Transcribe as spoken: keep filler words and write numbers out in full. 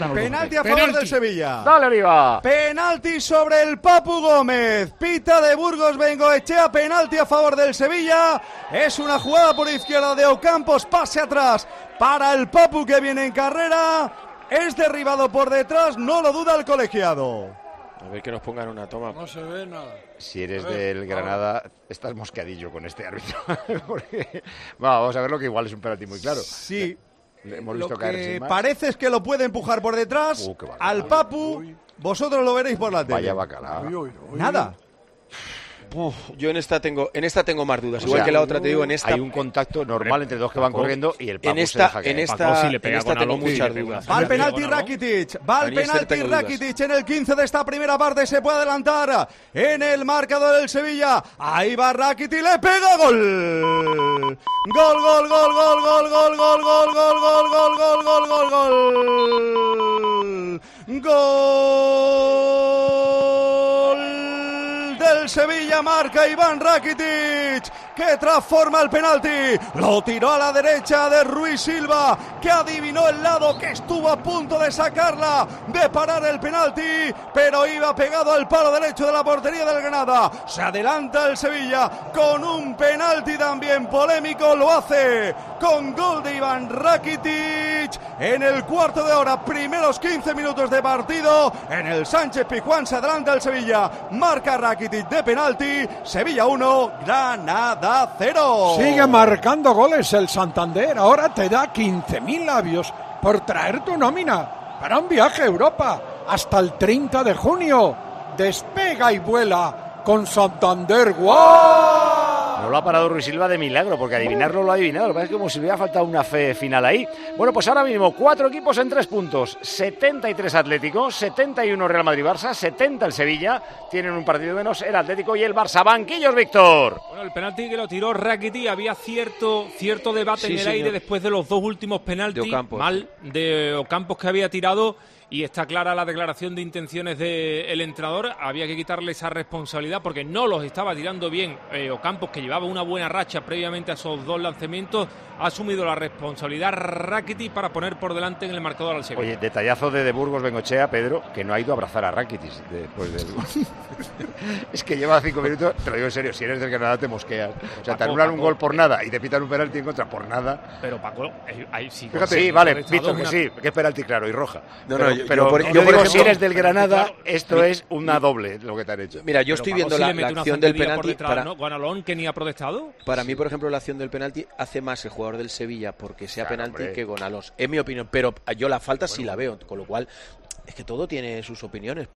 Penalti a favor Penalti. del Sevilla. Dale arriba. Penalti sobre el Papu Gómez. Pita de Burgos Bengoechea. Penalti a favor del Sevilla. Es una jugada por izquierda de Ocampos. Pase atrás para el Papu que viene en carrera. Es derribado por detrás. No lo duda el colegiado. A ver que nos pongan una toma. No se ve nada. Si eres del Granada, estás mosqueadillo con este árbitro. Porque, bueno, vamos a ver lo que igual es un penalti muy claro. Sí. Hemos Lo visto caer que sin más. parece es que lo puede empujar por detrás Uh, al Papu. Vosotros lo veréis por la tele. Vaya bacalao. Uy, uy, uy. Nada. Uf, yo en esta tengo en esta tengo más dudas. O Igual sea, que la otra te digo, en esta hay un contacto normal entre dos que van corriendo y el Papu en se esta deja caer. en esta, Paco, si le pega en esta con tengo Alonso, muchas sí, le dudas. Va al Sí, penalti sí, bueno, Rakitic, va al Manister penalti tengo dudas. Rakitic en el quince de esta primera parte, se puede adelantar en el marcador del Sevilla, ahí va Rakitic, le pega, gol, gol, gol, gol, gol, gol, gol, gol, gol, gol, gol, gol, gol, gol, gol, gol, gol del Sevilla, marca Iván Rakitic, que transforma el penalti, lo tiró a la derecha de Ruiz Silva, que adivinó el lado, que estuvo a punto de sacarla, de parar el penalti, pero iba pegado al palo derecho de la portería del Granada. Se adelanta el Sevilla con un penalti también polémico, lo hace con gol de Iván Rakitic en el cuarto de hora, primeros quince minutos de partido, en el Sánchez Pizjuán se adelanta el Sevilla, marca Rakitic de penalti, Sevilla uno, Granada cero. Sigue marcando goles el Santander. Ahora te da quince mil labios por traer tu nómina para un viaje a Europa hasta el treinta de junio. Despega y vuela con Santander. ¡Guau! No lo ha parado Ruiz Silva de milagro, porque adivinarlo lo ha adivinado. Lo que pasa es que como si hubiera faltado una fe final ahí. Bueno, pues ahora mismo cuatro equipos en tres puntos. setenta y tres Atlético, setenta y uno Real Madrid-Barça, setenta el Sevilla. Tienen un partido menos el Atlético y el Barça. Banquillos, Víctor. Bueno, el penalti que lo tiró Rakitic, había cierto cierto debate Sí, en el señor. aire después de los dos últimos penaltis. De Ocampos. Mal de Ocampos que había tirado. Y está clara la declaración de intenciones del entrenador. Había que quitarle esa responsabilidad porque no los estaba tirando bien eh, Ocampos, que llevaba una buena racha previamente a esos dos lanzamientos. Ha asumido la responsabilidad Rakitic para poner por delante en el marcador al Sevilla. Oye, detallazo de De Burgos Bengoechea, Pedro, que no ha ido a abrazar a Rakitic después del gol. Es que lleva cinco minutos, te lo digo en serio, si eres del Granada te mosqueas. O sea, te Paco, anulan un Paco. gol por nada y te pitan un penalti en contra por nada. Pero Paco, eh, ahí sí. Fíjate, sí, sí, vale, Estado visto es que una- sí, que es penalti claro y roja. No, pero no, yo- pero yo por- yo, yo por digo, ejemplo- si eres del Granada, Claro, esto es una doble lo que te han hecho. Mira, yo Pero estoy Paco viendo sí la, le mete la una acción del zancadilla por penalti. detrás, Para, ¿no? Guanalón, que ni ha protestado. para mí, por ejemplo, la acción del penalti hace más el jugador del Sevilla porque sea Claro, penalti hombre. que Gonalons. Es mi opinión, pero yo la falta sí la veo, con lo cual es que todo tiene sus opiniones.